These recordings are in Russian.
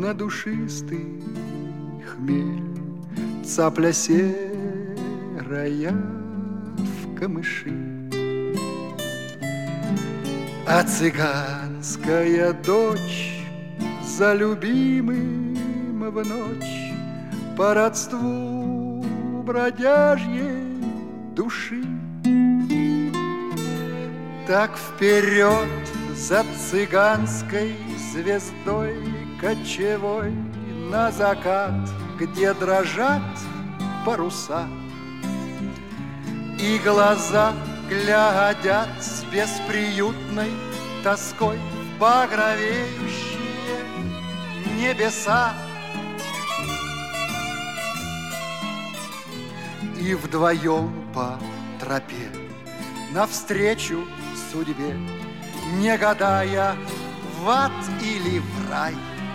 на душистый хмель, цапля серая в камыши. А цыганская дочь за любимым в ночь по родству бродяжьей души. Так вперед за цыганской звездой кочевой на закат, где дрожат паруса, и глаза глядят с бесприютной тоской в багровеющие небеса. И вдвоем по тропе навстречу судьбе, не гадая, в ад или в рай,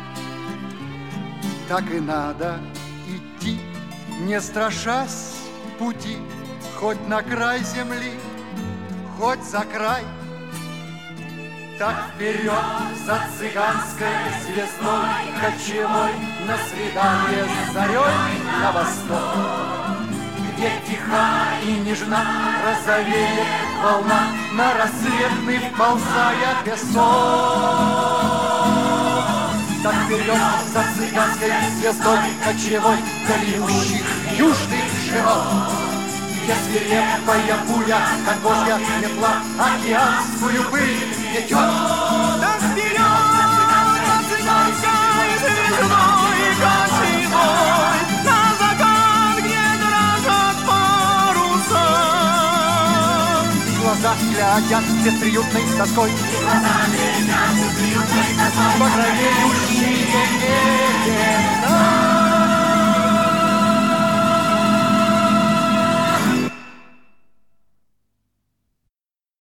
так и надо идти, не страшась пути, хоть на край земли, хоть за край. Так вперед за цыганской звездой кочевой на свидание с зарей на восток, где тиха и нежна розовеет волна, на рассветный вползая песок. Так вперед за цыганской звездой кочевой далекущих южных широт, где свирепая буря, как божья метла, океанскую пыль метет. Так вперед за цыганской звездой кочевой на закат, где дрожат паруса. Глаза глядят бесприютной тоской, Глаза глядят бесприютной тоской, багровеющие небеса.